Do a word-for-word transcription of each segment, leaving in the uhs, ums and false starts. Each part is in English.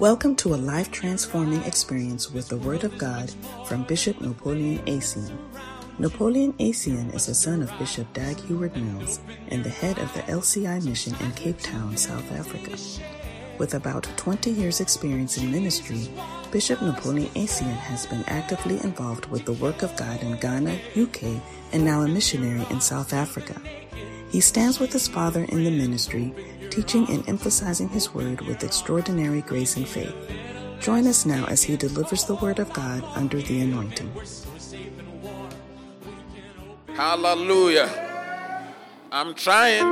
Welcome to a life-transforming experience with the Word of God from Bishop Napoleon Acien. Napoleon Acien is the son of Bishop Dag Heward-Mills and the head of the L C I mission in Cape Town, South Africa. With about twenty years' experience in ministry, Bishop Napoleon Acien has been actively involved with the work of God in Ghana, U K, and now a missionary in South Africa. He stands with his father in the ministry, teaching and emphasizing his word with extraordinary grace and faith. Join us now as he delivers the word of God under the anointing. Hallelujah. I'm trying.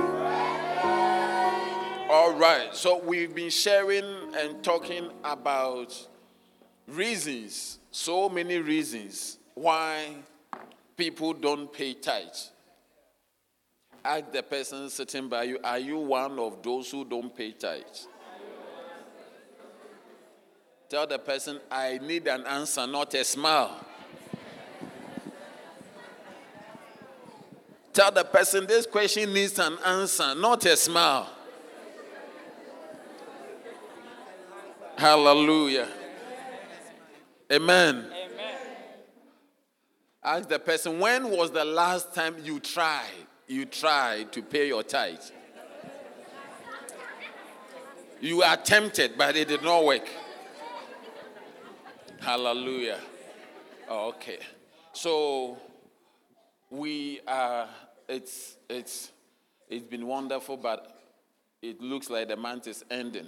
All right. So we've been sharing and talking about reasons, so many reasons why people don't pay tithes. Ask the person sitting by you, are you one of those who don't pay tithes? Tell the person, I need an answer, not a smile. Tell the person, this question needs an answer, not a smile. Hallelujah. Amen. Amen. Ask the person, when was the last time you tried? You tried to pay your tithe. You were tempted, but it did not work. Hallelujah. Oh, okay. So we are. It's it's it's been wonderful, but it looks like the month is ending.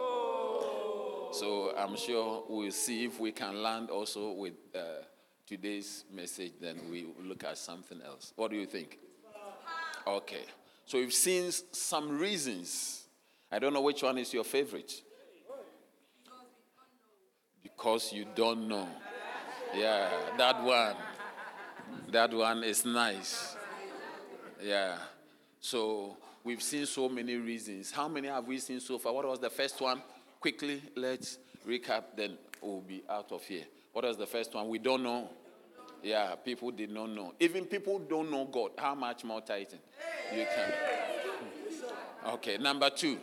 So I'm sure we'll see if we can land also with uh, today's message. Then we will look at something else. What do you think? Okay. So we've seen some reasons. I don't know which one is your favorite. Because you don't know. Yeah, that one. That one is nice. Yeah. So we've seen so many reasons. How many have we seen so far? What was the first one? Quickly, let's recap, then we'll be out of here. What was the first one? We don't know. Yeah, people did not know. Even people don't know God. How much more tithing? You can. Okay, number two.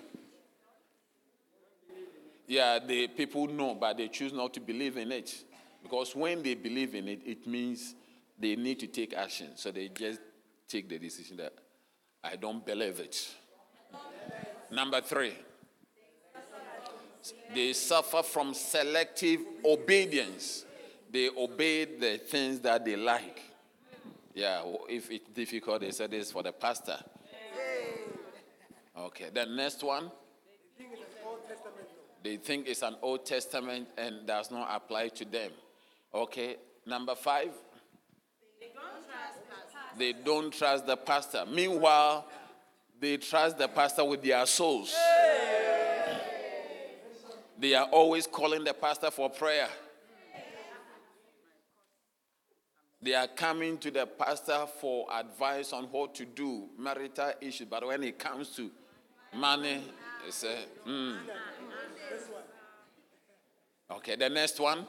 Yeah, the people know, but they choose not to believe in it. Because when they believe in it, it means they need to take action. So they just take the decision that I don't believe it. Number three. They suffer from selective obedience. They obey the things that they like. Yeah, if it's difficult, they say this is for the pastor. Okay, the next one. They think it's an Old Testament and does not apply to them. Okay, number five. They don't trust the pastor. Meanwhile, they trust the pastor with their souls. They are always calling the pastor for prayer. They are coming to the pastor for advice on what to do, marital issues. But when it comes to money, they say, hmm. Okay, the next one.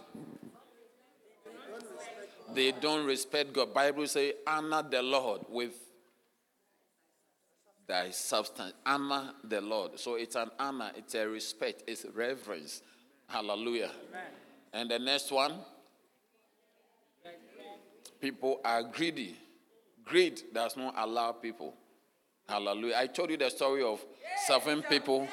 They don't respect God. Bible says, honor the Lord with thy substance. Honor the Lord. So it's an honor, it's a respect, it's reverence. Hallelujah. Amen. And the next one. People are greedy. Greed does not allow people. Hallelujah. I told you the story of seven people.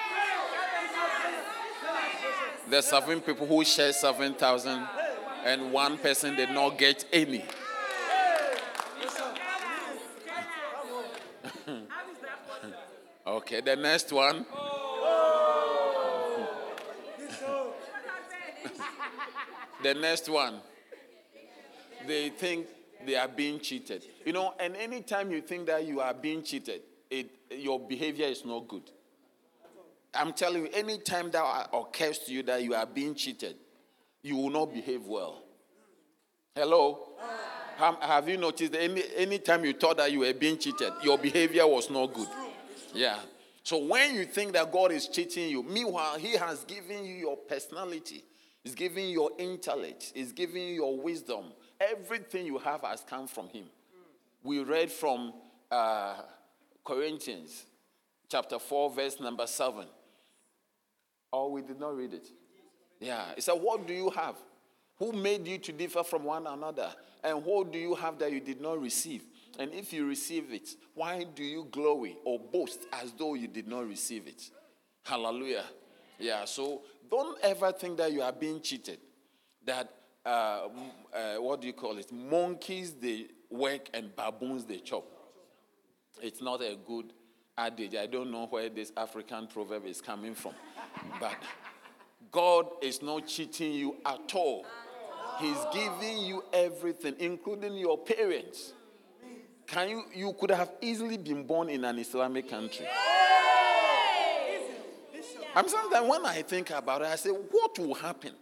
The seven people who shared seven thousand and one person did not get any. Okay, the next one. The next one. They think they are being cheated. You know, and anytime you think that you are being cheated, it, your behavior is not good. I'm telling you, anytime that occurs to you that you are being cheated, you will not behave well. Hello? Have you noticed that any anytime you thought that you were being cheated, your behavior was not good? Yeah. So when you think that God is cheating you, meanwhile, he has given you your personality. He's giving you your intellect. He's giving you your wisdom. Everything you have has come from him. We read from uh, Corinthians chapter four, verse number seven. Or we did not read it? Yeah. It said, what do you have? Who made you to differ from one another? And what do you have that you did not receive? And if you receive it, why do you glory or boast as though you did not receive it? Hallelujah. Yeah, so don't ever think that you are being cheated. That, uh, uh, what do you call it? Monkeys, they work and baboons, they chop. It's not a good adage. I don't know where this African proverb is coming from. But God is not cheating you at all. He's giving you everything, including your parents. Can you, you could have easily been born in an Islamic country. I'm sometimes when I think about it, I say, what will happen?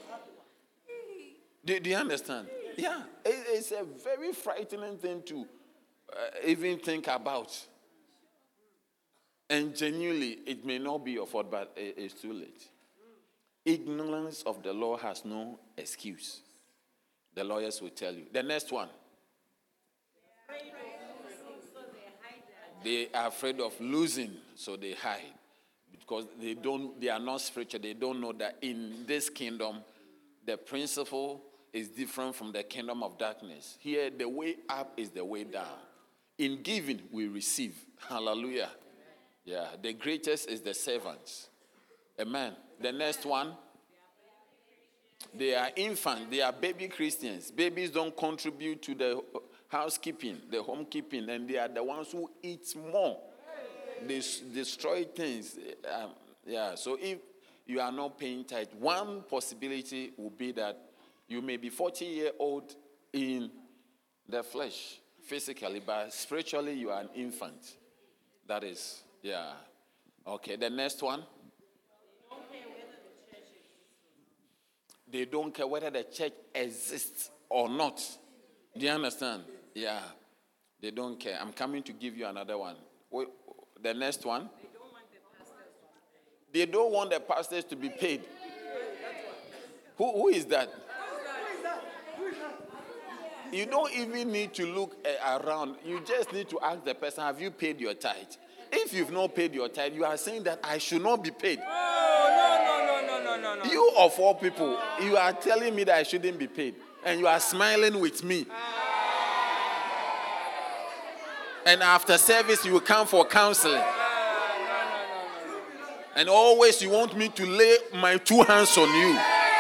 Do, do you understand? Yeah, it, it's a very frightening thing to uh, even think about. And genuinely, it may not be your fault, but it, it's too late. Ignorance of the law has no excuse. The lawyers will tell you. The next one. They are afraid of losing, so they hide. Because they don't, they are not spiritual. They don't know that in this kingdom, the principle is different from the kingdom of darkness. Here, the way up is the way down. In giving, we receive. Hallelujah. Yeah, the greatest is the servants. Amen. The next one, they are infants. They are baby Christians. Babies don't contribute to the housekeeping, the homekeeping, and they are the ones who eat more. They s- destroy things. Um, yeah, so if you are not paying tithe, one possibility would be that you may be forty years old in the flesh, physically, but spiritually you are an infant. That is, yeah. Okay, the next one. They don't care whether the church exists or not. Do you understand? Yeah. They don't care. I'm coming to give you another one. Wait, the next one. They don't want the pastors to be paid. Who, who is that? You don't even need to look uh, around. You just need to ask the person, have you paid your tithe? If you've not paid your tithe, you are saying that I should not be paid. Oh, no, no, no, no, no, no. You of all people, you are telling me that I shouldn't be paid. And you are smiling with me. And after service, you will come for counseling. And always you want me to lay my two hands on you.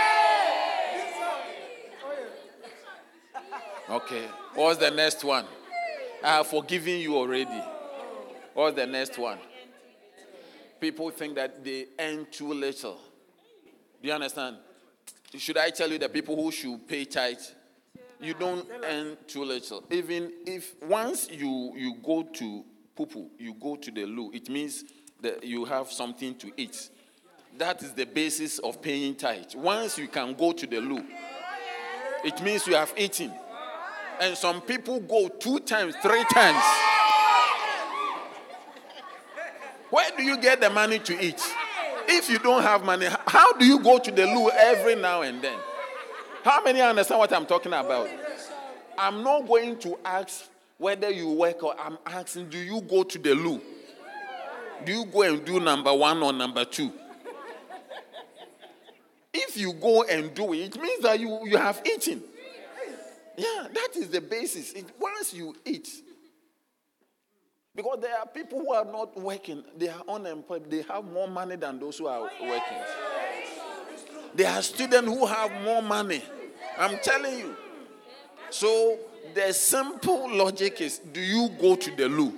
Okay. What's the next one? I have forgiven you already. What's the next one? People think that they earn too little. Do you understand? Should I tell you the people who should pay tithe? You don't earn too little. Even if once you, you go to poo-poo, you go to the loo, it means that you have something to eat. That is the basis of paying tithe. Once you can go to the loo, it means you have eaten. And some people go two times, three times. Where do you get the money to eat? If you don't have money, how do you go to the loo every now and then? How many understand what I'm talking about? I'm not going to ask whether you work or I'm asking, do you go to the loo? Do you go and do number one or number two? If you go and do it, it means that you, you have eaten. Yeah, that is the basis. It, once you eat, because there are people who are not working, they are unemployed, they have more money than those who are working. There are students who have more money. I'm telling you. So the simple logic is, do you go to the loo?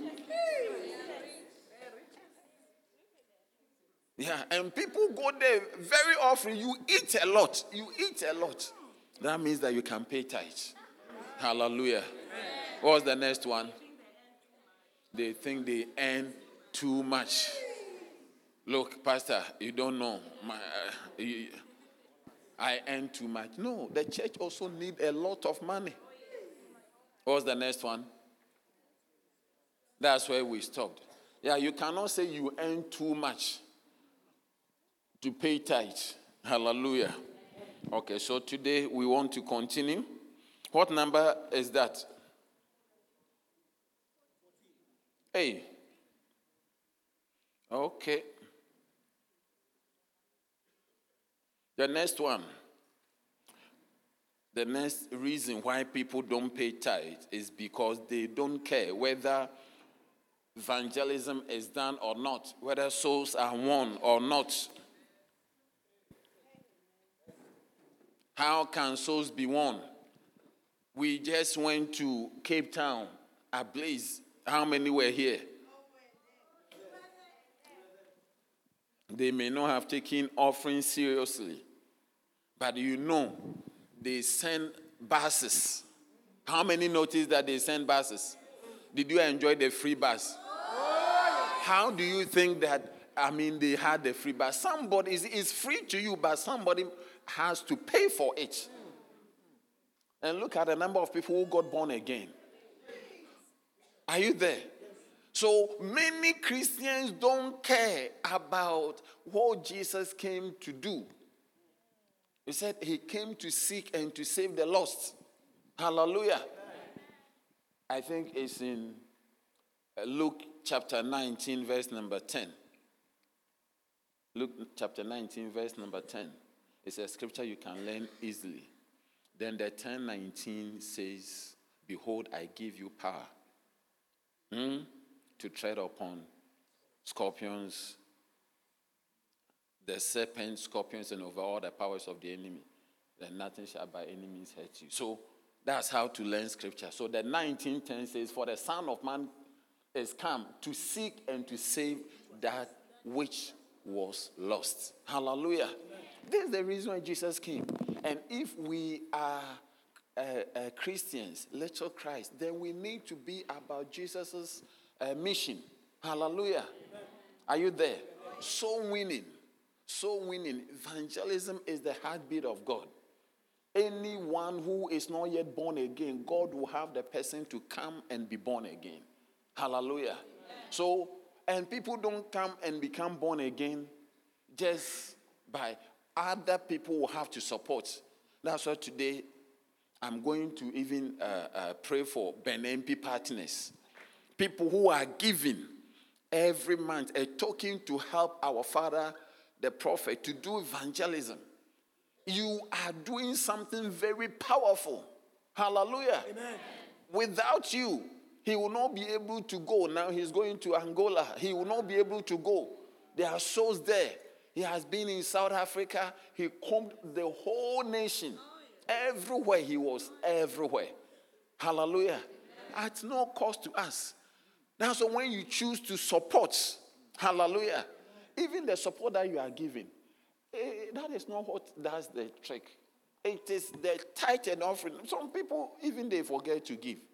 Yeah, and people go there very often. You eat a lot. You eat a lot. That means that you can pay tithe. Hallelujah. What's the next one? They think they earn too much. Look, Pastor, you don't know. My, uh, you, I earn too much. No, the church also need a lot of money. What's the next one? That's where we stopped. Yeah, you cannot say you earn too much to pay tithe. Hallelujah. Okay, so today we want to continue. What number is that? Hey. Okay. The next one. The next reason why people don't pay tithe is because they don't care whether evangelism is done or not, whether souls are won or not. How can souls be won? We just went to Cape Town, a blaze. How many were here? They may not have taken offerings seriously, but you know, they send buses. How many noticed that they send buses? Did you enjoy the free bus? How do you think that, I mean, they had the free bus? Somebody, is it's free to you, but somebody has to pay for it. And look at the number of people who got born again. Are you there? So many Christians don't care about what Jesus came to do. He said he came to seek and to save the lost. Hallelujah. I think it's in Luke chapter nineteen, verse number ten. Luke chapter nineteen, verse number ten. It's a scripture you can learn easily. Then the ten nineteen says, behold, I give you power hmm, to tread upon scorpions, the serpent, scorpions, and over all the powers of the enemy. Then nothing shall by any means hurt you. So that's how to learn scripture. So the nineteen ten says, for the Son of Man is come to seek and to save that which was lost. Hallelujah. Amen. This is the reason why Jesus came. And if we are uh, uh, Christians, little Christ, then we need to be about Jesus' uh, mission. Hallelujah. Amen. Are you there? Amen. Soul winning. Soul winning. Evangelism is the heartbeat of God. Anyone who is not yet born again, God will have the person to come and be born again. Hallelujah. Amen. So, and people don't come and become born again just by other people will have to support. That's why today I'm going to even uh, uh, pray for Ben M P partners. People who are giving every month a token to help our father, the prophet, to do evangelism. You are doing something very powerful. Hallelujah. Amen. Without you, he will not be able to go. Now he's going to Angola. He will not be able to go. There are souls there. He has been in South Africa. He combed the whole nation. Everywhere he was, everywhere. Hallelujah. At no cost to us. That's why when you choose to support, hallelujah, even the support that you are giving, eh, that is not what does the trick. It is the tithe and offering. Some people, even they forget to give.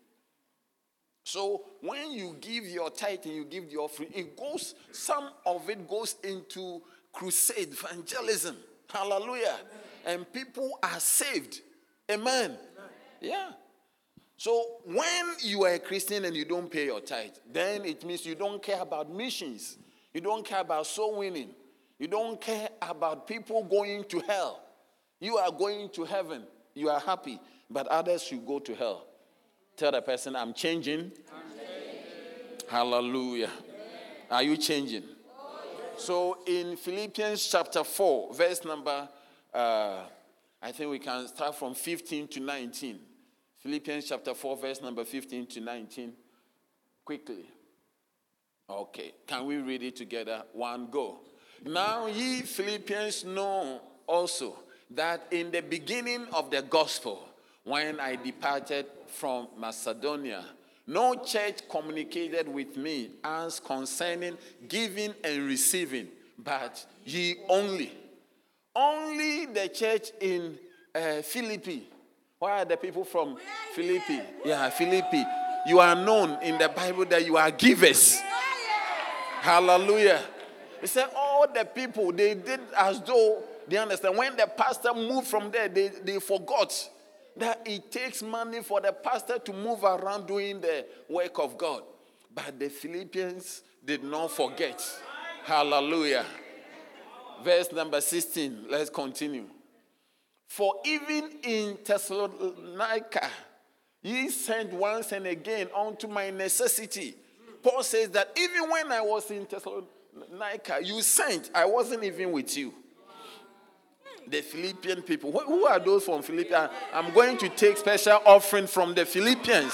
So when you give your tithe and you give the offering, it goes, some of it goes into crusade, evangelism. Hallelujah. Amen. And people are saved. Amen. Amen. Yeah. So when you are a Christian and you don't pay your tithe, then it means you don't care about missions. You don't care about soul winning. You don't care about people going to hell. You are going to heaven. You are happy. But others should go to hell. Tell the person, I'm changing. I'm changing. Hallelujah. Amen. Are you changing? So in Philippians chapter four, verse number, uh, I think we can start from fifteen to nineteen. Philippians chapter four, verse number fifteen to nineteen. Quickly. Okay. Can we read it together? One, go. Now ye Philippians know also that in the beginning of the gospel, when I departed from Macedonia, no church communicated with me as concerning giving and receiving, but ye only. Only the church in uh, Philippi. Why are the people from Philippi? Yeah, Philippi. You are known in the Bible that you are givers. Hallelujah. He said all the people, they did as though they understand. When the pastor moved from there, they, they forgot that it takes money for the pastor to move around doing the work of God. But the Philippians did not forget. Hallelujah. Verse number sixteen. Let's continue. For even in Thessalonica, ye sent once and again unto my necessity. Paul says that even when I was in Thessalonica, you sent. I wasn't even with you. The Philippian people. Who who are those from Philippians? I'm going to take special offering from the Philippians.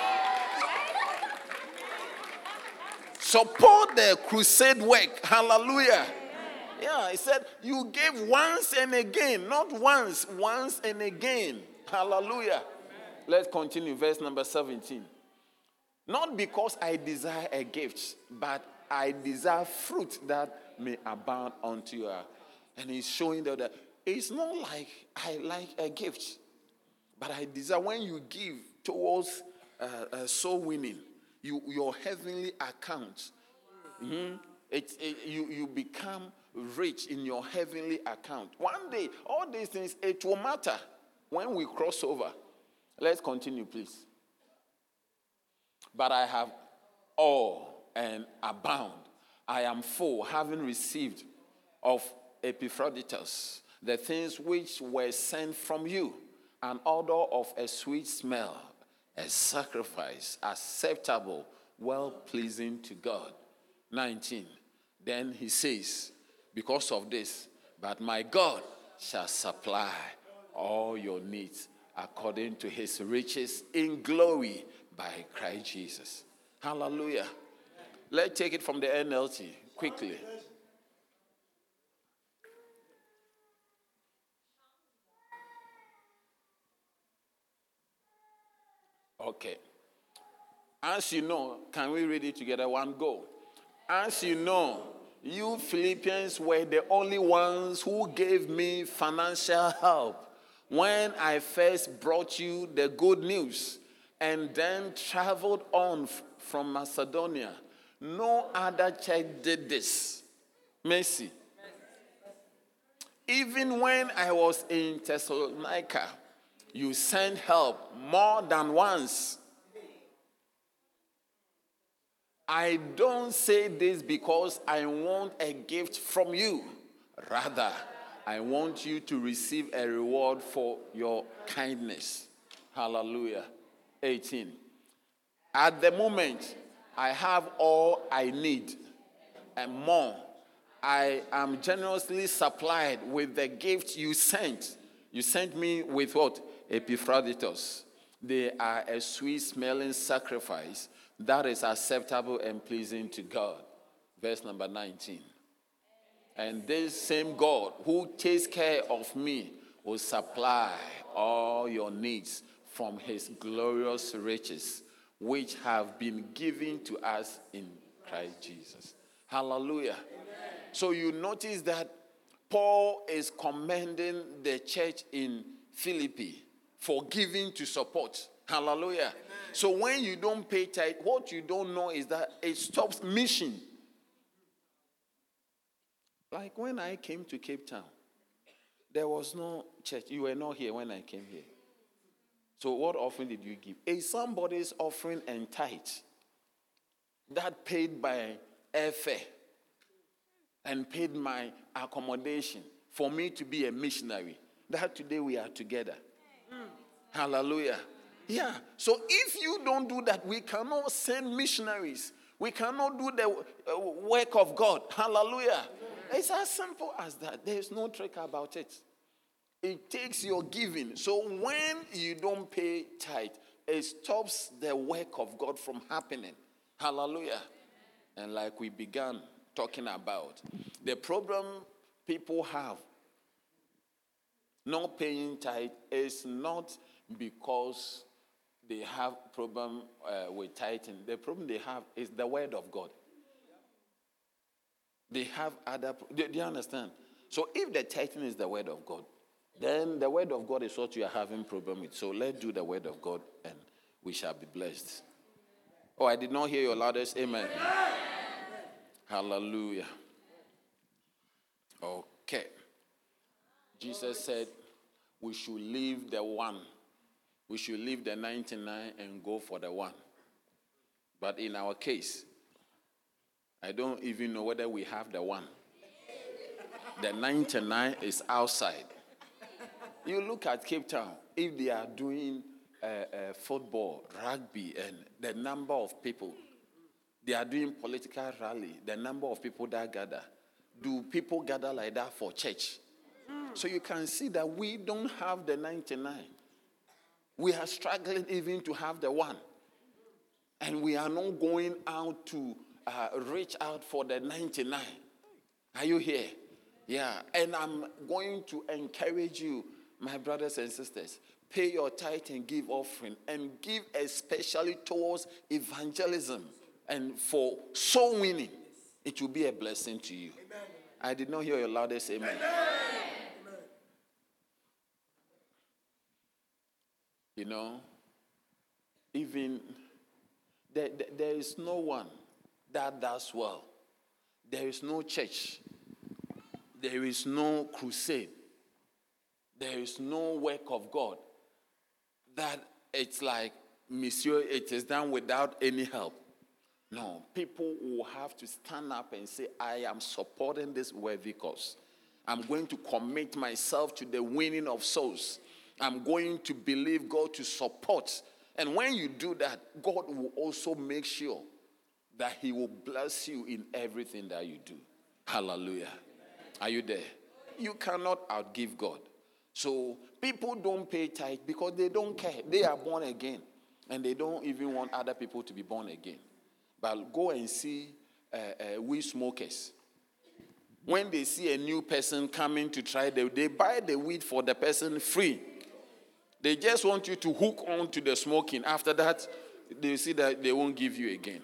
Support the crusade work. Hallelujah. Yeah, he said, you gave once and again. Not once, once and again. Hallelujah. Let's continue. Verse number seventeen. Not because I desire a gift, but I desire fruit that may abound unto you. And he's showing that it's not like I like a gift, but I desire when you give towards uh, uh, soul winning, you, your heavenly account, mm-hmm, it, it, you, you become rich in your heavenly account. One day, all these things, it will matter when we cross over. Let's continue, please. But I have all and abound. I am full, having received of Epaphroditus the things which were sent from you, an odor of a sweet smell, a sacrifice acceptable, well-pleasing to God. nineteen. Then he says, because of this, but my God shall supply all your needs according to his riches in glory by Christ Jesus. Hallelujah. Let's take it from the N L T quickly. Okay. As you know, can we read it together? One go. As you know, you Philippians were the only ones who gave me financial help when I first brought you the good news and then traveled on f- from Macedonia. No other church did this. Mercy. Even when I was in Thessalonica, you sent help more than once. I don't say this because I want a gift from you. Rather, I want you to receive a reward for your kindness. Hallelujah. eighteen. At the moment, I have all I need and more. I am generously supplied with the gift you sent. You sent me with what? Epaphroditus. They are a sweet-smelling sacrifice that is acceptable and pleasing to God. Verse number nineteen. And this same God who takes care of me will supply all your needs from his glorious riches, which have been given to us in Christ Jesus. Hallelujah. Amen. So you notice that Paul is commending the church in Philippi for giving to support. Hallelujah. Amen. So when you don't pay tithe, what you don't know is that it stops mission. Like when I came to Cape Town, there was no church. You were not here when I came here. So what offering did you give? It's somebody's offering and tithe that paid by airfare and paid my accommodation for me to be a missionary. That today we are together. Mm. Hallelujah. Yeah. So if you don't do that, we cannot send missionaries. We cannot do the work of God. Hallelujah. It's as simple as that. There's no trick about it. It takes your giving. So when you don't pay tithe, it stops the work of God from happening. Hallelujah. And like we began talking about, the problem people have not paying tithe is not because they have problem uh, with tithing. The problem they have is the word of God. They have other, do, do you understand? So if the tithing is the word of God, then the word of God is what you are having problem with. So let's do the word of God and we shall be blessed. Oh, I did not hear your loudest amen. Amen. Hallelujah. Okay. Jesus said we should leave the one. We should leave the ninety-nine and go for the one. But in our case, I don't even know whether we have the one. The ninety-nine is outside. You look at Cape Town, if they are doing uh, uh, football, rugby, and the number of people, they are doing political rally, the number of people that gather. Do people gather like that for church? So you can see that we don't have the ninety-nine. We are struggling even to have the one. And we are not going out to uh, reach out for the ninety-nine. Are you here? Yeah. And I'm going to encourage you, my brothers and sisters, pay your tithe and give offering, and give especially towards evangelism and for soul winning. It will be a blessing to you. Amen. I did not hear your loudest amen. Amen. You know, even there, there, there is no one that does well. There is no church. There is no crusade. There is no work of God that it's like, Monsieur, it is done without any help. No, people will have to stand up and say, I am supporting this worthy cause. I'm going to commit myself to the winning of souls. I'm going to believe God to support. And when you do that, God will also make sure that he will bless you in everything that you do. Hallelujah. Are you there? You cannot outgive God. So people don't pay tithe because they don't care. They are born again. And they don't even want other people to be born again. But go and see uh, uh, weed smokers. When they see a new person coming to try, they, they buy the weed for the person free. They just want you to hook on to the smoking. After that, they see that they won't give you again.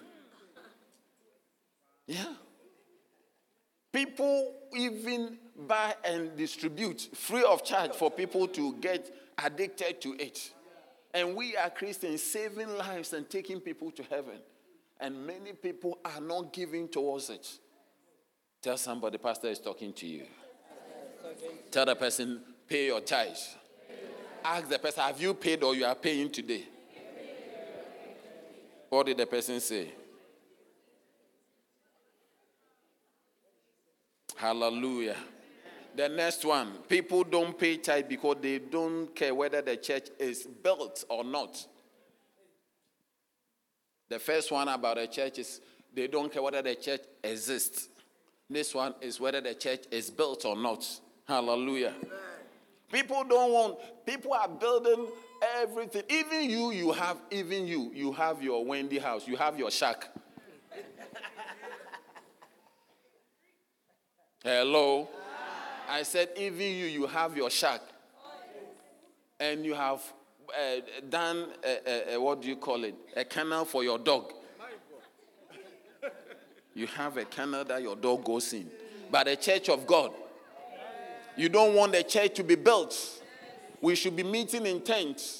Yeah. People even buy and distribute free of charge for people to get addicted to it. And we are Christians saving lives and taking people to heaven. And many people are not giving towards it. Tell somebody, pastor is talking to you. Tell the person, pay your tithes. Ask the person, have you paid or you are paying today? What did the person say? Hallelujah. The next one, people don't pay tithe because they don't care whether the church is built or not. The first one about the church is they don't care whether the church exists. This one is whether the church is built or not. Hallelujah. Amen. People don't want, people are building everything. Even you, you have, even you, you have your Wendy house. You have your shack. Hello? I said, even you, you have your shack. And you have uh, done, a, a, a, what do you call it? A kennel for your dog. You have a kennel that your dog goes in. But the church of God, you don't want the church to be built. We should be meeting in tents.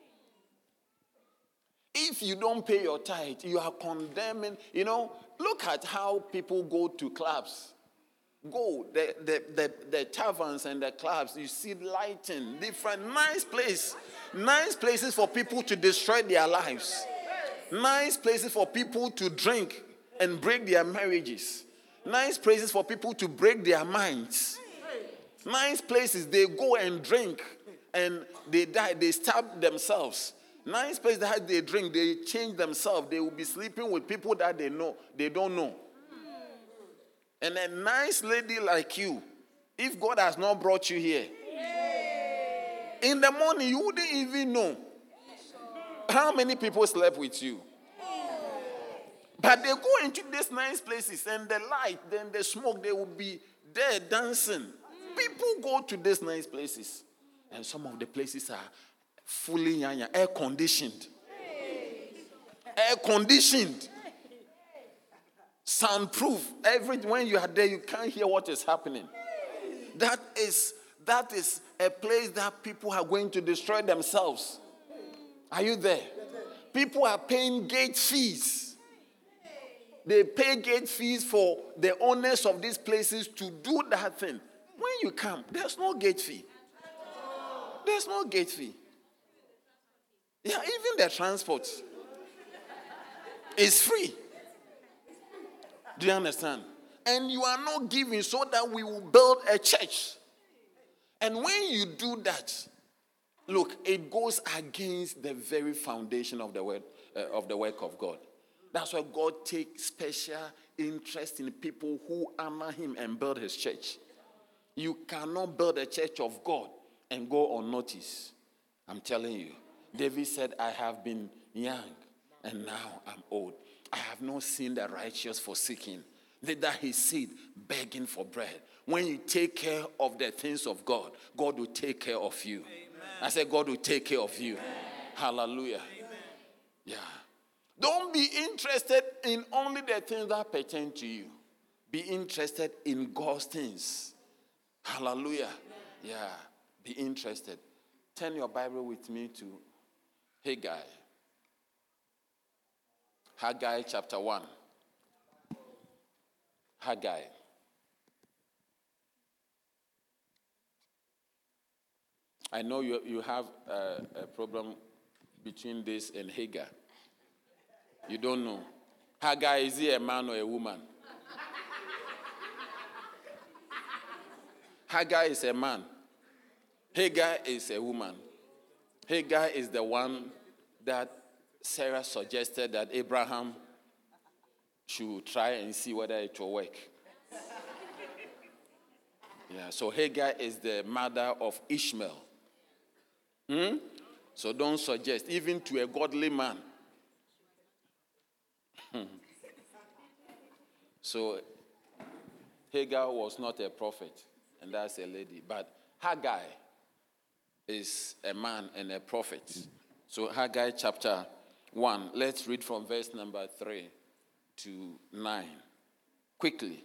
If you don't pay your tithe, you are condemning. You know, look at how people go to clubs. Go, the, the, the, the taverns and the clubs, you see lighting, different, nice place. Nice places for people to destroy their lives. Nice places for people to drink and break their marriages. Nice places for people to break their minds. Nice places, they go and drink and they die, they stab themselves. Nice places that they drink, they change themselves. They will be sleeping with people that they know, they don't know. And a nice lady like you, if God has not brought you here, in the morning you wouldn't even know how many people slept with you. But they go into these nice places and the light, then the smoke, they will be there dancing. People go to these nice places. And some of the places are fully air conditioned. Air conditioned. Soundproof. Every when you are there, you can't hear what is happening. That is that is a place that people are going to destroy themselves. Are you there? People are paying gate fees. They pay gate fees for the owners of these places to do that thing. When you come, there's no gate fee. There's no gate fee. Yeah, even the transport is free. Do you understand? And you are not giving so that we will build a church. And when you do that, look, it goes against the very foundation of the word uh, of the work of God. That's why God takes special interest in people who honor him and build his church. You cannot build a church of God and go unnoticed. I'm telling you. David said, I have been young and now I'm old. I have not seen the righteous forsaken, neither his seed begging for bread. When you take care of the things of God, God will take care of you. Amen. I said, God will take care of you. Amen. Hallelujah. Amen. Yeah. Don't be interested in only the things that pertain to you. Be interested in God's things. Hallelujah. Yeah. Be interested. Turn your Bible with me to Haggai. Haggai chapter one. Haggai. I know you, you have a, a problem between this and Hagar. You don't know. Haggai, is he a man or a woman? Haggai is a man. Hagar is a woman. Hagar is the one that Sarah suggested that Abraham should try and see whether it will work. Yeah, so Hagar is the mother of Ishmael. Hmm? So don't suggest, even to a godly man. So Hagar was not a prophet, and that's a lady. But Haggai is a man and a prophet. So Haggai chapter one, let's read from verse number three to nine. Quickly.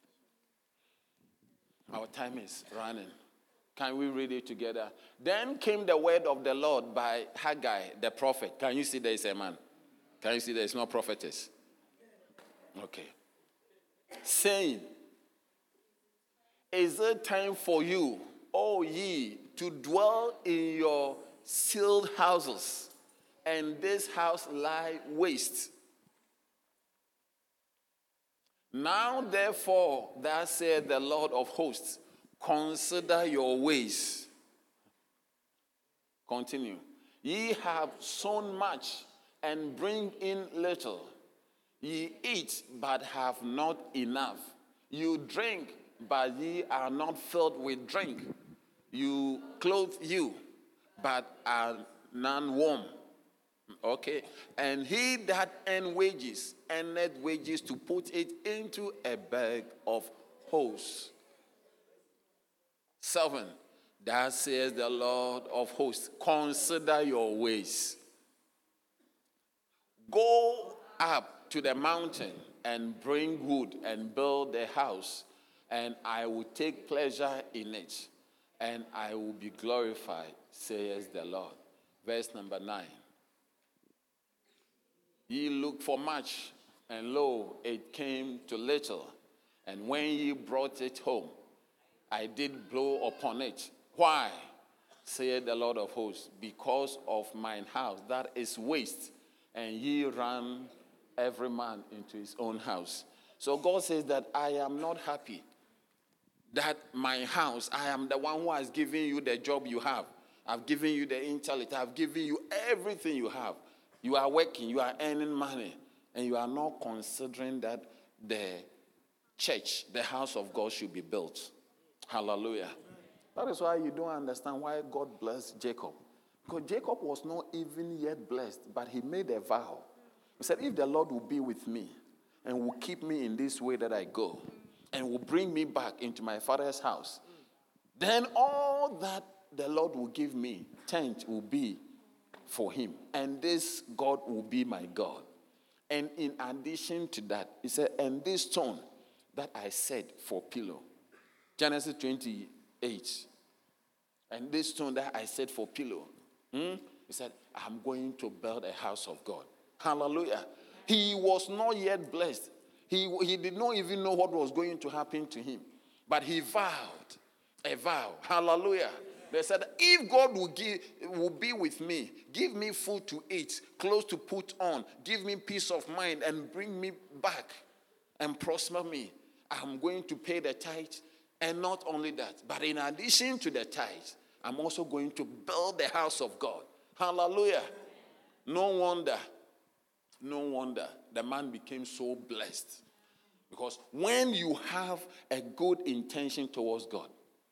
Our time is running. Can we read it together? Then came the word of the Lord by Haggai, the prophet. Can you see there is a man? Can you see there is no prophetess? Okay. Saying, is it time for you, O ye, to dwell in your sealed houses, and this house lie waste? Now therefore, thus saith the Lord of hosts, consider your ways. Continue. Ye have sown much and bring in little. Ye eat, but have not enough. You drink, but ye are not filled with drink. You clothe you, but are none warm. Okay. And he that earned wages, earned wages to put it into a bag of hosts. Seven. Thus says the Lord of hosts, consider your ways. Go up to the mountain and bring wood and build a house, and I will take pleasure in it, and I will be glorified, says the Lord. Verse number nine. Ye looked for much, and lo, it came to little. And when ye brought it home, I did blow upon it. Why? Saith the Lord of hosts, because of mine house that is waste, and ye ran every man into his own house. So God says that I am not happy that my house, I am the one who has given you the job you have. I've given you the intellect. I've given you everything you have. You are working, you are earning money, and you are not considering that the church, the house of God, should be built. Hallelujah. That is why you don't understand why God blessed Jacob. Because Jacob was not even yet blessed, but he made a vow. He said, if the Lord will be with me and will keep me in this way that I go, and will bring me back into my father's house, then all that the Lord will give me, tenth will be for him. And this God will be my God. And in addition to that, he said, and this stone that I set for pillow. Genesis twenty-eight. And this stone that I set for pillow. Hmm? He said, I'm going to build a house of God. Hallelujah. He was not yet blessed. He, he did not even know what was going to happen to him. But he vowed a vow. Hallelujah. They said, if God will, give, will be with me, give me food to eat, clothes to put on, give me peace of mind, and bring me back and prosper me, I'm going to pay the tithe. And not only that, but in addition to the tithe, I'm also going to build the house of God. Hallelujah. No wonder, no wonder the man became so blessed. Because when you have a good intention towards God,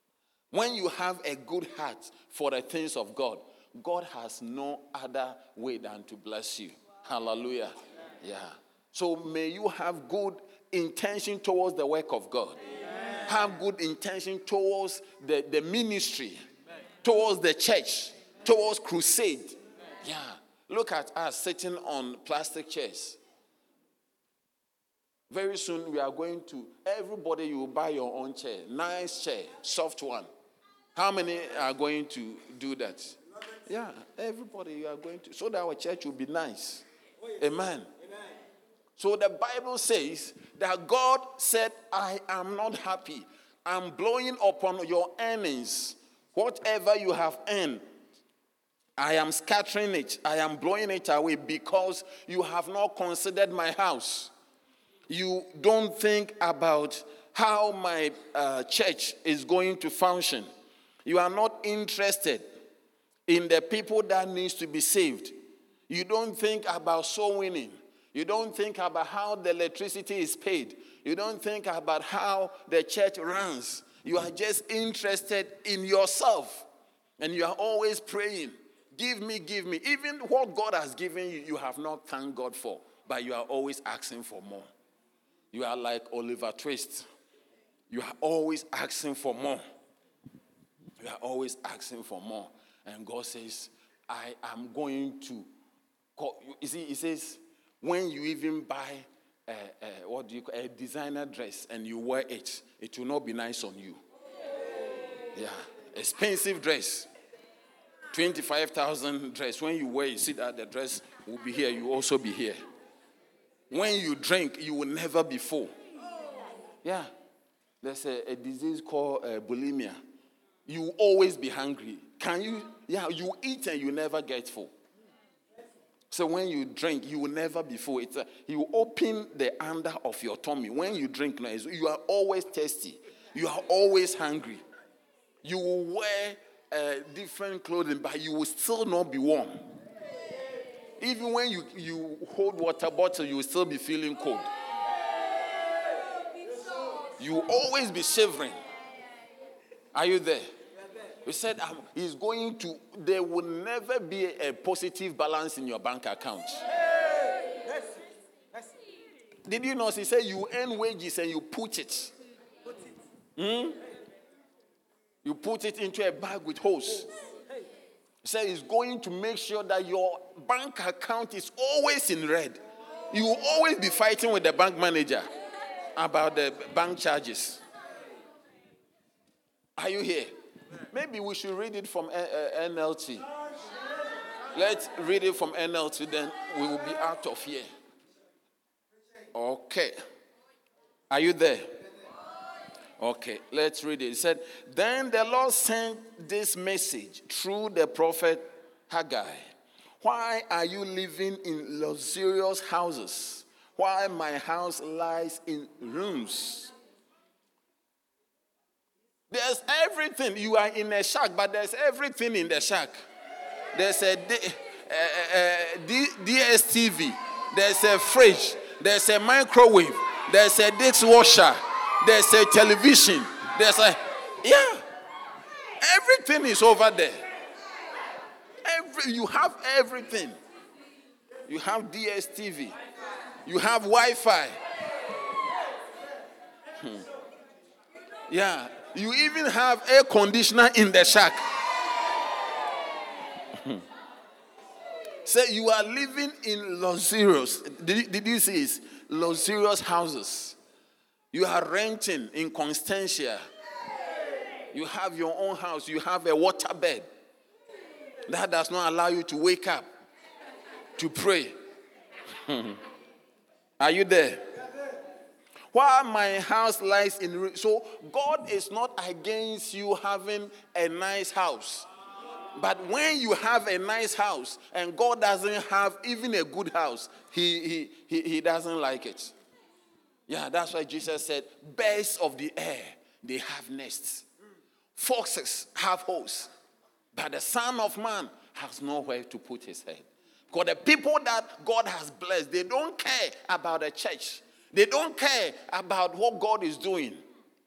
When you have a good heart for the things of God, God has no other way than to bless you. Hallelujah. Yeah. So may you have good intention towards the work of God. Amen. Have good intention towards the, the ministry, Amen. Towards the church, towards crusade. Amen. Yeah. Look at us sitting on plastic chairs. Very soon we are going to, everybody, you will buy your own chair. Nice chair, soft one. How many are going to do that? Yeah, everybody you are going to, so that our church will be nice. Amen. So the Bible says that God said, I am not happy. I'm blowing upon your earnings. Whatever you have earned, I am scattering it. I am blowing it away because you have not considered my house. You don't think about how my uh, church is going to function. You are not interested in the people that needs to be saved. You don't think about soul winning. You don't think about how the electricity is paid. You don't think about how the church runs. You are just interested in yourself. And you are always praying, give me, give me. Even what God has given you, you have not thanked God for. But you are always asking for more. You are like Oliver Twist. You are always asking for more. You are always asking for more. And God says, I am going to call you. You see, he says, when you even buy a, a, what do you call, a designer dress and you wear it, it will not be nice on you. Yeah, expensive dress, twenty-five thousand dress. When you wear, you see that the dress will be here, you will also be here. When you drink, you will never be full. Yeah, there's a, a disease called uh, bulimia. You will always be hungry. Can you? Yeah, you eat and you never get full. So when you drink, you will never be full. It's a, you open the under of your tummy. When you drink, you are always thirsty. You are always hungry. You will wear uh, different clothing, but you will still not be warm. Even when you, you hold water bottle, you will still be feeling cold. You will always be shivering. Are you there? He said um, he's going to, there will never be a positive balance in your bank account. Did you know? He said you earn wages and you put it. Hmm? You put it into a bag with holes. He said he's going to make sure that your bank account is always in red. You will always be fighting with the bank manager about the bank charges. Are you here? Maybe we should read it from N L T. Let's read it from N L T, then we will be out of here. Okay. Are you there? Okay, let's read it. It said, then the Lord sent this message through the prophet Haggai. Why are you living in luxurious houses, while my house lies in ruins? There's everything. You are in a shack, but there's everything in the shack. There's a D, uh, uh, D, DSTV. There's a fridge. There's a microwave. There's a dishwasher. There's a television. There's a, yeah. Everything is over there. Every, you have everything. You have D S T V. You have Wi-Fi. Hmm. Yeah. You even have air conditioner in the shack. So you are living in luxurious, did, did you see it? Luxurious houses. You are renting in Constantia. You have your own house. You have a water bed. That does not allow you to wake up to pray. Are you there? While my house lies in ruin. So God is not against you having a nice house. But when you have a nice house and God doesn't have even a good house, he, he, he, he doesn't like it. Yeah, that's why Jesus said, birds of the air, they have nests. Foxes have holes. But the Son of Man has nowhere to put his head. Because the people that God has blessed, they don't care about the church. They don't care about what God is doing.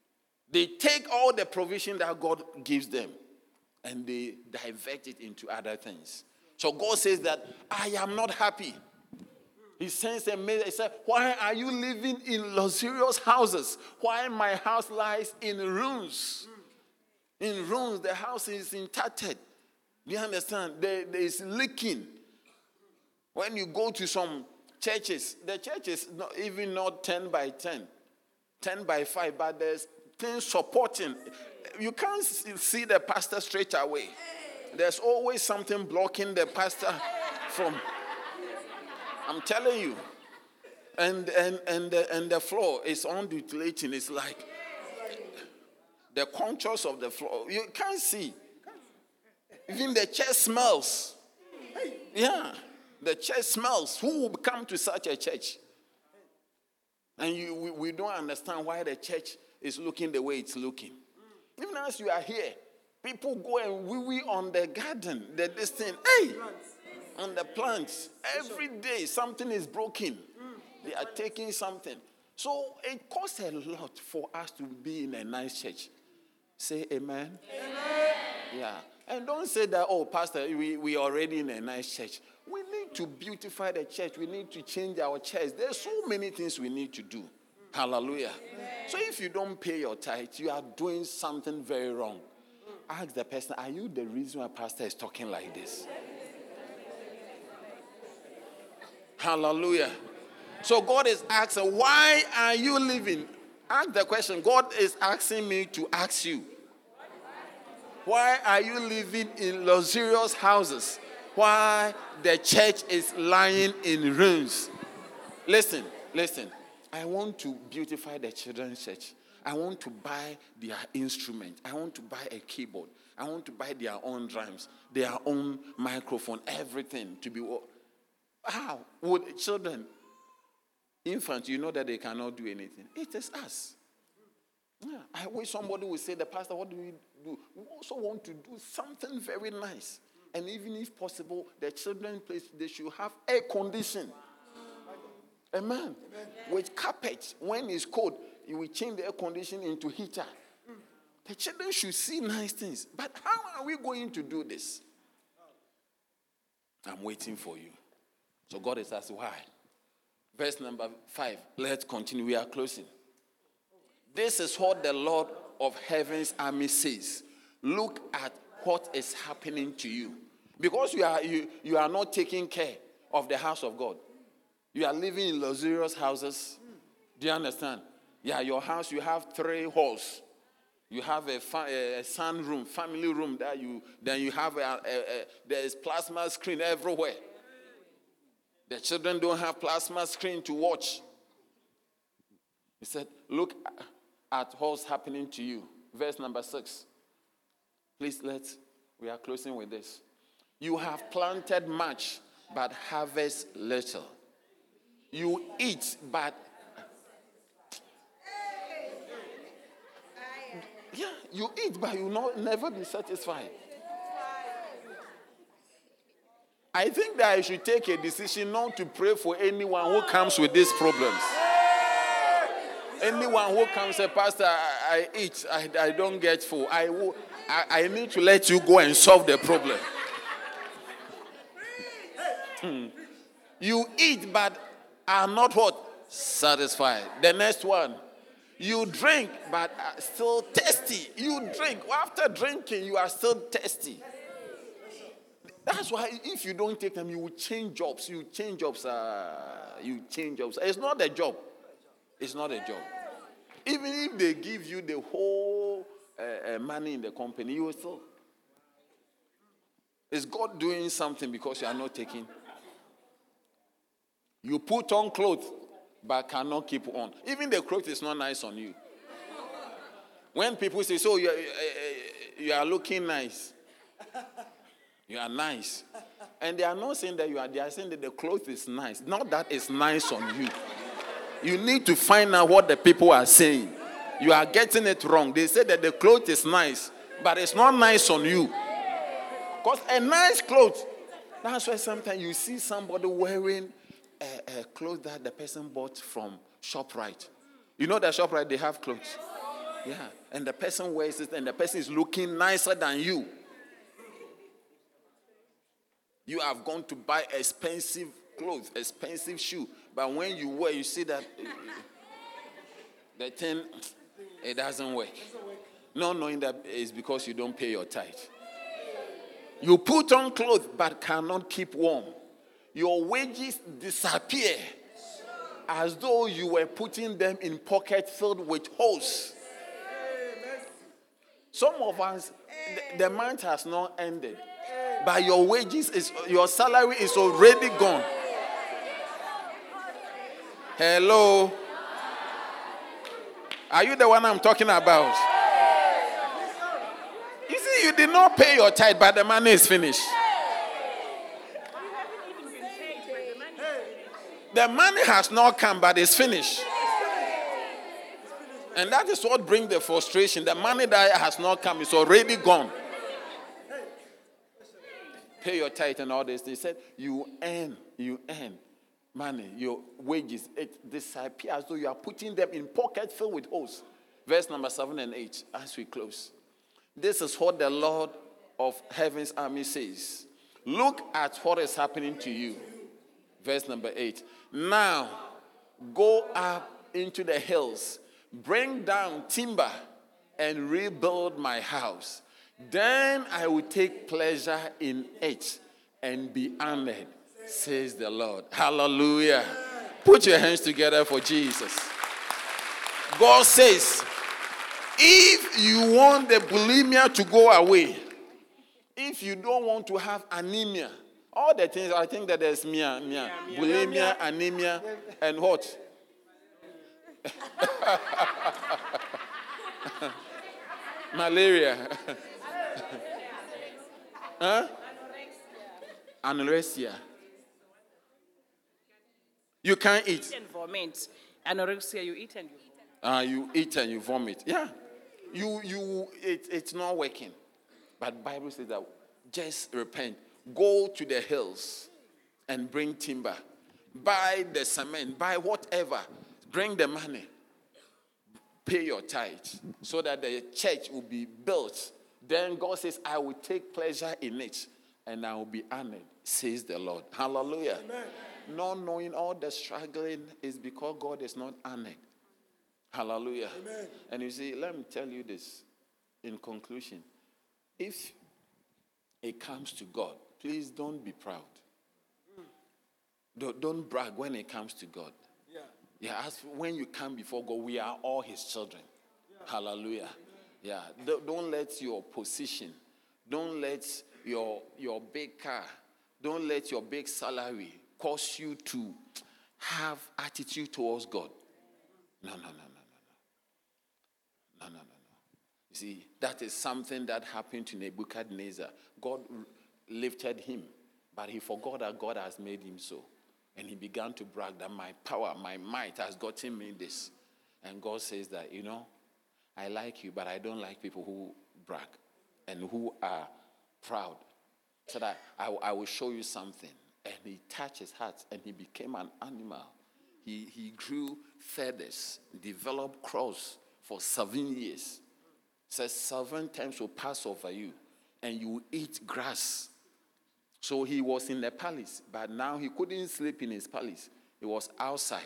They take all the provision that God gives them and they divert it into other things. So God says that I am not happy. He sends a message. He said, why are you living in luxurious houses? Why my house lies in ruins? In ruins, the house is tattered. Do you understand? There, there is leaking. When you go to some churches, the church is not, even not ten by ten, ten by five, but there's things supporting. You can't see the pastor straight away. There's always something blocking the pastor from... I'm telling you. And and and the, and the floor is undulating. It's like the contours of the floor. You can't see. Even the church smells. Yeah. The church smells. Who will come to such a church? And you, we, we don't understand why the church is looking the way it's looking. Even as you are here, people go and wee wee on the garden. The this thing. Hey! On the plants. Every day something is broken. They are taking something. So it costs a lot for us to be in a nice church. Say amen. Amen. Yeah. And don't say that, oh, pastor, we, we are already in a nice church. We need to beautify the church. We need to change our church. There's so many things we need to do. Hallelujah. Amen. So if you don't pay your tithe, you are doing something very wrong. Ask the person, are you the reason why pastor is talking like this? Hallelujah. So God is asking, why are you living? Ask the question. God is asking me to ask you. Why are you living in luxurious houses? Why the church is lying in ruins? Listen, listen. I want to beautify the children's church. I want to buy their instrument. I want to buy a keyboard. I want to buy their own drums, their own microphone, everything to be... How would children, infants, you know that they cannot do anything? It is us. Yeah. I wish somebody would say, the pastor, what do we do? We also want to do something very nice. And even if possible, the children place, they should have air condition. Amen. Amen. With carpet, when it's cold, you will change the air condition into heater. The children should see nice things. But how are we going to do this? I'm waiting for you. So God is asking why. Verse number five. Let's continue. We are closing. This is what the Lord of heaven's army says. Look at what is happening to you. Because you are you, you are not taking care of the house of God. You are living in luxurious houses. Do you understand? Yeah, your house, you have three halls. You have a, fa- a sun room, family room that you, then you have a, a, a, there is plasma screen everywhere. The children don't have plasma screen to watch. He said, look at what's happening to you. Verse number six. Please, let's, we are closing with this. You have planted much, but harvest little. You eat, but... Yeah, you eat, but you will not, never be satisfied. I think that I should take a decision not to pray for anyone who comes with these problems. Anyone who comes and say, Pastor, I, I eat, I, I don't get full. I, will, I, I need to let you go and solve the problem. Hmm. You eat, but are not what? Satisfied. The next one. You drink, but are still thirsty. You drink. After drinking, you are still thirsty. That's why if you don't take them, you will change jobs. You change jobs. Uh, you change jobs. It's not a job. It's not a job. Even if they give you the whole uh, uh, money in the company, you will still. Is God doing something because you are not taking? You put on clothes, but cannot keep on. Even the clothes is not nice on you. When people say, so you are, uh, you are looking nice. You are nice. And they are not saying that you are, they are saying that the clothes is nice. Not that it's nice on you. You need to find out what the people are saying. You are getting it wrong. They say that the clothes is nice, but it's not nice on you. Because a nice clothes, that's why sometimes you see somebody wearing a, a clothes that the person bought from ShopRite. You know that ShopRite, they have clothes. Yeah. And the person wears it and the person is looking nicer than you. You have gone to buy expensive clothes, expensive shoe. But when you wear, you see that uh, the thing, it doesn't work. Not knowing that it's because you don't pay your tithe. You put on clothes but cannot keep warm. Your wages disappear as though you were putting them in pockets filled with holes. Some of us, the, the month has not ended, but your wages is, your salary is already gone. Hello? Are you the one I'm talking about? You see, you did not pay your tithe, but the money is finished. The money has not come, but it's finished. And that is what brings the frustration. The money that has not come is already gone. Pay your tithe and all this. They said, you earn, you earn money, your wages, it disappears as though you are putting them in pockets filled with holes. Verse number seven and eight, as we close. This is what the Lord of heaven's army says. Look at what is happening to you. Verse number eight. Now, go up into the hills, bring down timber, and rebuild my house. Then I will take pleasure in it and be honored, says the Lord. Hallelujah. Put your hands together for Jesus. God says, if you want the bulimia to go away, if you don't want to have anemia, all the things, I think that there's mia, mia, bulimia, anemia, and what? Malaria. Huh? Anorexia. You can't eat. Eat and vomit. Anorexia, you eat and you vomit. Ah, uh, you eat and you vomit. Yeah. You, you, it, it's not working. But Bible says that just repent. Go to the hills and bring timber. Buy the cement. Buy whatever. Bring the money. Pay your tithe so that the church will be built. Then God says, I will take pleasure in it and I will be honored, says the Lord. Hallelujah. Amen. Not knowing all the struggling is because God is not honored. Hallelujah. Amen. And you see, let me tell you this in conclusion. If it comes to God, please don't be proud. Don't, don't brag when it comes to God. Yeah. Yeah, as when you come before God, we are all his children. Yeah. Hallelujah. Yeah. Don't, don't let your position, don't let your, your big car, don't let your big salary cause you to have attitude towards God. No, no, no, no, no, no. No, no, no, no. You see, that is something that happened to Nebuchadnezzar. God lifted him, but he forgot that God has made him so. And he began to brag that my power, my might has gotten me this. And God says that, you know, I like you, but I don't like people who brag and who are proud. So that I, I will show you something. And he touched his heart and he became an animal. He, he grew feathers, developed claws for seven years. Says seven times will pass over you and you will eat grass. So he was in the palace, but now he couldn't sleep in his palace. He was outside.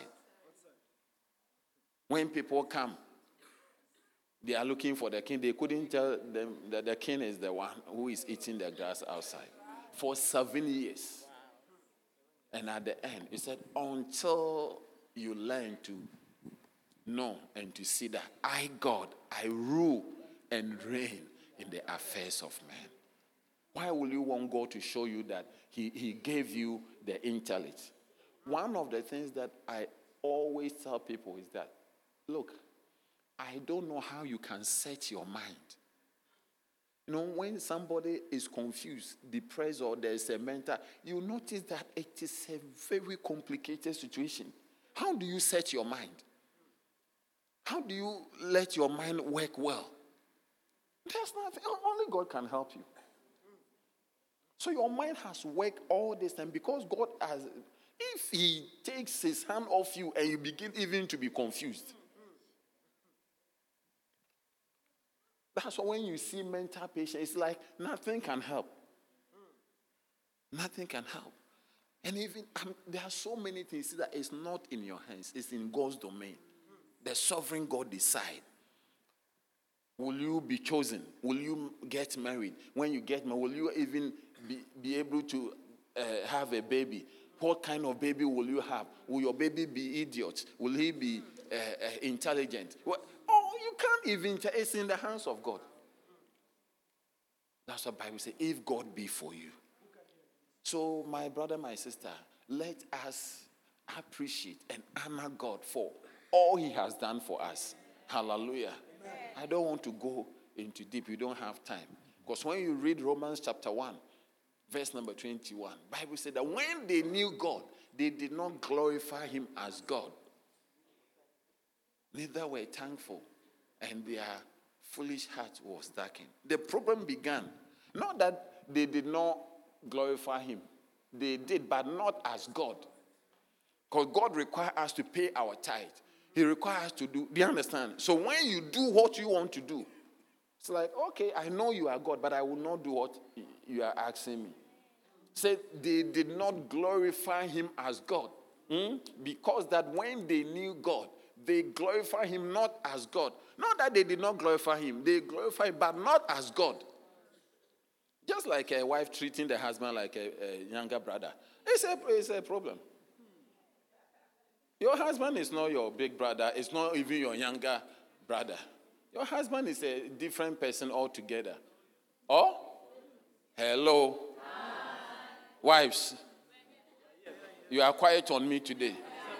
When people come, they are looking for the king. They couldn't tell them that the king is the one who is eating the grass outside for seven years. And at the end, he said, until you learn to know and to see that I, God, I rule and reign in the affairs of men. Why will you want God to show you that he, he gave you the intellect? One of the things that I always tell people is that, look, I don't know how you can set your mind. You know, when somebody is confused, depressed, or there's a mental, you notice that it is a very complicated situation. How do you set your mind? How do you let your mind work well? There's nothing. Only God can help you. So your mind has worked all this time because God has, if he takes his hand off you and you begin even to be confused, That's why when you see mental patients, it's like nothing can help. Nothing can help. And even um, there are so many things that it's not in your hands. It's in God's domain. The sovereign God decide. Will you be chosen? Will you get married? When you get married, will you even be, be able to uh, have a baby? What kind of baby will you have? Will your baby be idiot? Will he be uh, uh, intelligent? What? Oh, you can't even tell. It's in the hands of God. That's what the Bible says. If God be for you. So, my brother, my sister, let us appreciate and honor God for all he has done for us. Hallelujah. Amen. I don't want to go into deep. You don't have time. Because when you read Romans chapter one, verse number twenty-one, Bible said that when they knew God, they did not glorify him as God. Neither were thankful, and their foolish heart was darkened. The problem began. Not that they did not glorify him. They did, but not as God. Because God requires us to pay our tithe. He requires us to do. Do you understand? So when you do what you want to do, it's like, okay, I know you are God, but I will not do what you are asking me. Said they did not glorify him as God. Hmm? Because that when they knew God, they glorify him not as God. Not that they did not glorify him. They glorify him, but not as God. Just like a wife treating the husband like a, a younger brother. It's a, it's a problem. Your husband is not your big brother. It's not even your younger brother. Your husband is a different person altogether. Oh? Hello? Wives, you are quiet on me today.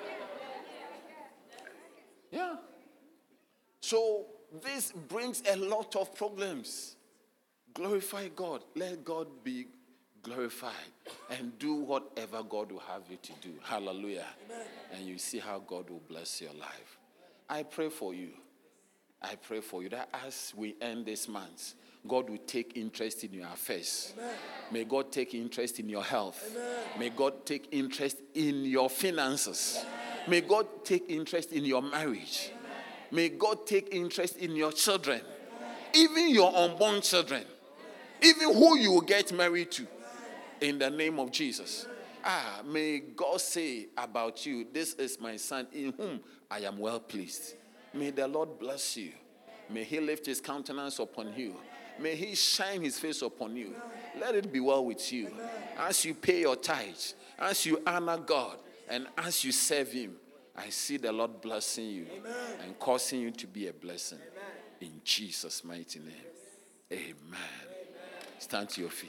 Yeah. So this brings a lot of problems. Glorify God. Let God be glorified. And do whatever God will have you to do. Hallelujah. Amen. And you see how God will bless your life. I pray for you. I pray for you that as we end this month, God will take interest in your affairs. Amen. May God take interest in your health. Amen. May God take interest in your finances. Amen. May God take interest in your marriage. Amen. May God take interest in your children. Amen. Even your unborn children. Even who you will get married to. In the name of Jesus. Ah, may God say about you, this is my son in whom I am well pleased. May the Lord bless you. May he lift his countenance upon you. May he shine his face upon you. Let it be well with you. As you pay your tithes, as you honor God, and as you serve him, I see the Lord blessing you and causing you to be a blessing. In Jesus' mighty name. Amen. Stand to your feet.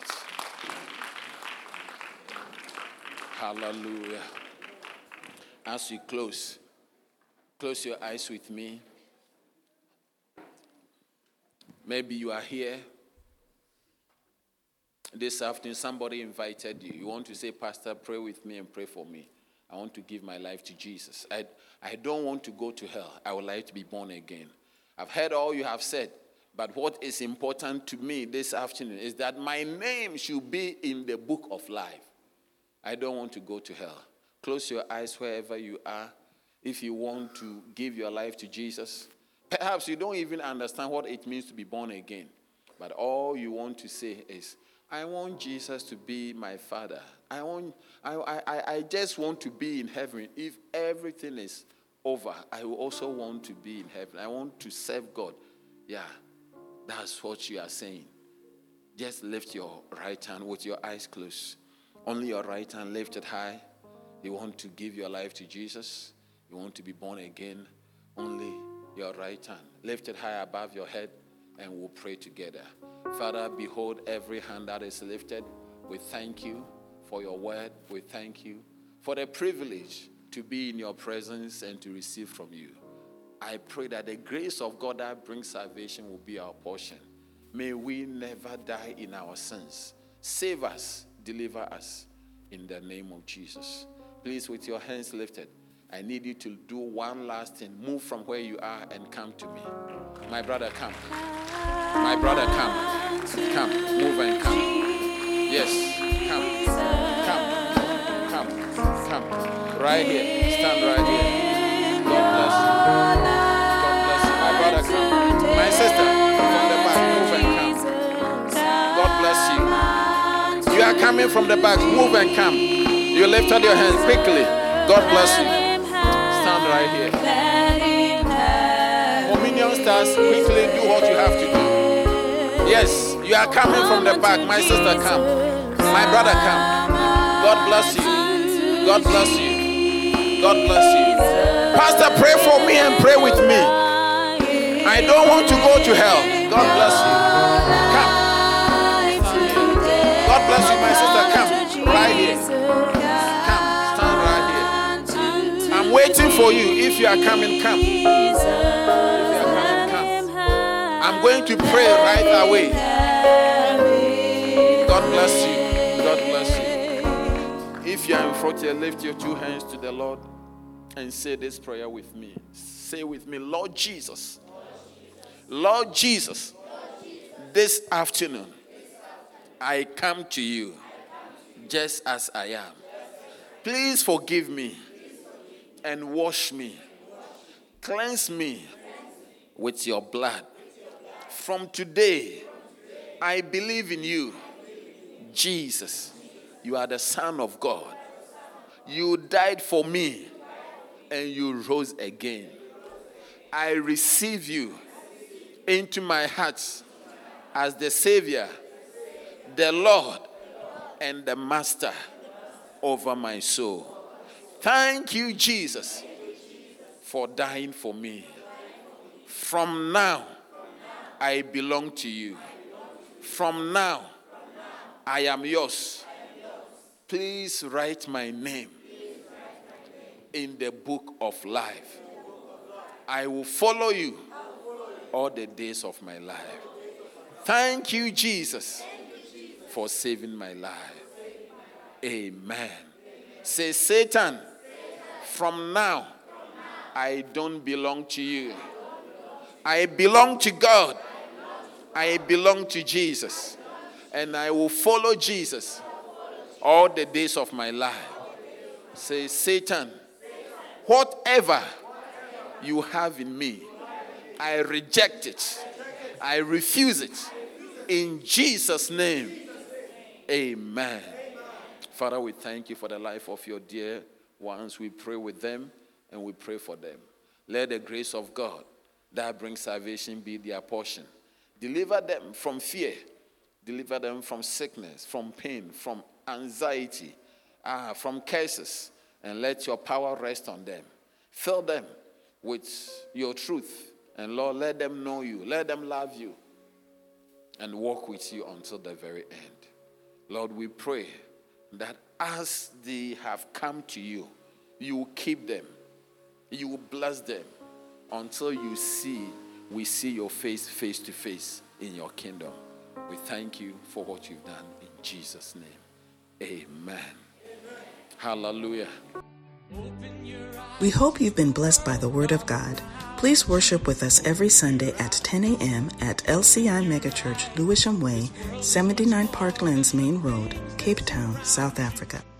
Hallelujah. As you close, close your eyes with me. Maybe you are here this afternoon. Somebody invited you. You want to say, Pastor, pray with me and pray for me. I want to give my life to Jesus. I, I don't want to go to hell. I would like to be born again. I've heard all you have said. But what is important to me this afternoon is that my name should be in the book of life. I don't want to go to hell. Close your eyes wherever you are. If you want to give your life to Jesus, perhaps you don't even understand what it means to be born again. But all you want to say is, I want Jesus to be my Father. I want, I, I, I just want to be in heaven. If everything is over, I will also want to be in heaven. I want to serve God. Yeah. That's what you are saying. Just lift your right hand with your eyes closed. Only your right hand lifted high. You want to give your life to Jesus. You want to be born again. Only your right hand lifted high above your head, and we'll pray together. Father, behold every hand that is lifted. We thank you for your word. We thank you for the privilege to be in your presence and to receive from you. I pray that the grace of God that brings salvation will be our portion. May we never die in our sins. Save us, deliver us in the name of Jesus. Please, with your hands lifted, I need you to do one last thing. Move from where you are and come to me. My brother, come. My brother, come. Come. Move and come. Yes. Come. Come. Come. Come. Right here. Stand right here. God bless you. God bless you. My brother, come. My sister, from the back. coming from the back, move and come. You lifted your hands quickly. God bless you. Stand right here. Communion stars, quickly do what you have to do. Yes, you are coming from the back. My sister, come. My brother, come. God bless you. God bless you. God bless you. Pastor, pray for me and pray with me. I don't want to go to hell. God bless you. Come. God bless you, my sister. Come. Right here. Come. Stand right here. I'm waiting for you. If you are coming, come. If you are coming, come. I'm going to pray right away. God bless you. God bless you. If you are in front here, lift your two hands to the Lord and say this prayer with me. Say with me, Lord Jesus. Lord Jesus, this afternoon, I come to you just as I am. Please forgive me and wash me. Cleanse me with your blood. From today, I believe in you. Jesus, you are the Son of God. You died for me and you rose again. I receive you into my heart as the Savior, the Lord, and the Master over my soul. Thank you, Jesus, for dying for me. From now, I belong to you. From now, I am yours. Please write my name in the book of life. I will follow you all the days of my life. Thank you, Jesus, for saving my life. Amen. Say, Satan, from now, I don't belong to you. I belong to God. I belong to Jesus. And I will follow Jesus all the days of my life. Say, Satan, whatever you have in me, I reject it. I refuse it. In Jesus' name, amen. Father, we thank you for the life of your dear ones. We pray with them and we pray for them. Let the grace of God that brings salvation be their portion. Deliver them from fear. Deliver them from sickness, from pain, from anxiety, uh, from curses. And let your power rest on them. Fill them with your truth. And Lord, let them know you. Let them love you. And walk with you until the very end. Lord, we pray that as they have come to you, you will keep them. You will bless them until you see, we see your face face to face in your kingdom. We thank you for what you've done in Jesus' name. Amen. Amen. Hallelujah. We hope you've been blessed by the Word of God. Please worship with us every Sunday at ten a.m. at L C I Megachurch, Lewisham Way, seventy-nine Parklands Main Road, Cape Town, South Africa.